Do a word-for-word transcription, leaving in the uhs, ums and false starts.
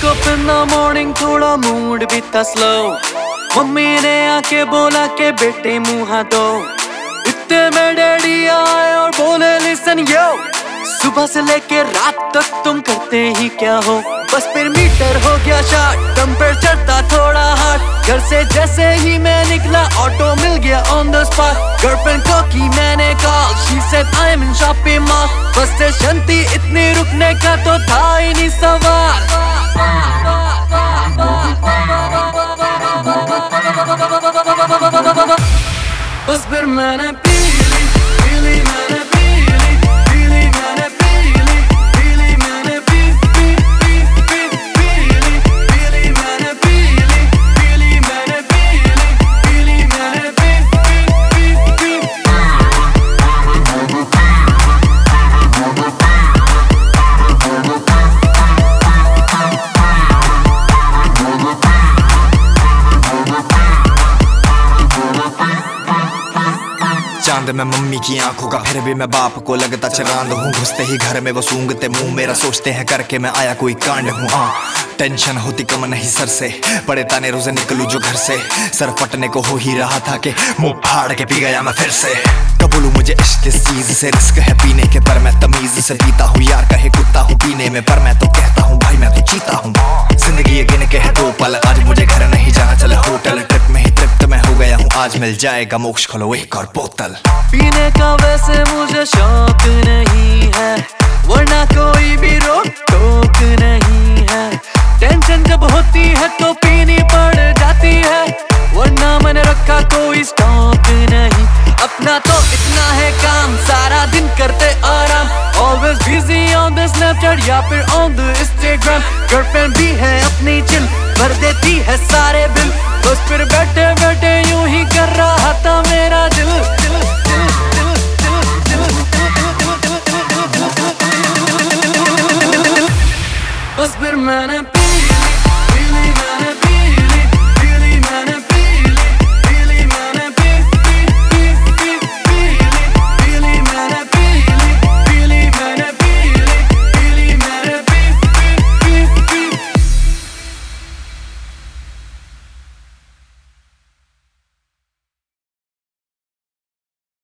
up in the morning, थोड़ा mood भी था स्लो। मम्मी ने आके बोला के बेटे मुँह हाथ धो। इतने में डैडी आए और बोले लिसन यो, सुबह से लेके रात तक तुम करते ही क्या हो। बस फिर मीटर हो गया शार्ट, टेम्परेचर था थोड़ा हार्ड। घर से जैसे ही मैं निकला ऑटो मिल गया ऑन द स्पॉट। गर्लफ्रेंड को की मैंने call, she said I am in shopping mall. Bus station थी इतनी रुकने का तो था ही नहीं सवाल। बस फिर मैंने पी ली, पी ली मैंने पी ली, पी ली मैंने पी ली, पी ली मैंने पी पी पी पी पी ली, पी ली मैंने पी ली, पी ली मैंने पी ली, पी ली मैंने पी पी पी पी। चांद में मम्मी की आंखों का, फिर भी मैं बाप को लगता चरांद हूँ। घुसते ही घर में वो सूंघते मुंह मेरा, सोचते हैं करके मैं आया कोई कांड हूँ। हाँ टेंशन होती कम नहीं सर से, बड़े ताने रोजे निकलूं जो घर से। सर फटने को हो ही रहा था कि मुंह फाड़ के पी गया मैं फिर से। कबूलू मुझे इश्क इस चीज से, रिस्क है पीने के पर मैं तमीज से पीता हूँ। यार कहे कुत्ता हूँ पीने में, पर मैं तो कहता हूँ भाई मैं तो चीता हूँ। जिंदगी ये गिन के है दो पल, आज मुझे घर नहीं जाना चले होटल। ट्रिप में ही तृप्त मैं हो गया हूँ, आज मिल जाएगा मोक्ष, खोलो एक और बोतल। पीने का वैसे मुझे शौक नहीं है, वरना कोई भी रोक टोक नहीं है। टेंशन जब होती है तो पीनी पड़ जाती है, वरना मैंने रखा कोई स्टॉक नहीं। अपना तो इतना है काम, सारा दिन करते आराम। Always busy on the Snapchat या फिर on the Instagram। गर्लफ्रेंड भी है अपनी चिल, भर देती है सारे बिल। बस फिर बैठे बैठे यूं ही कर रहा था मेरा दिल। बस फिर मैंने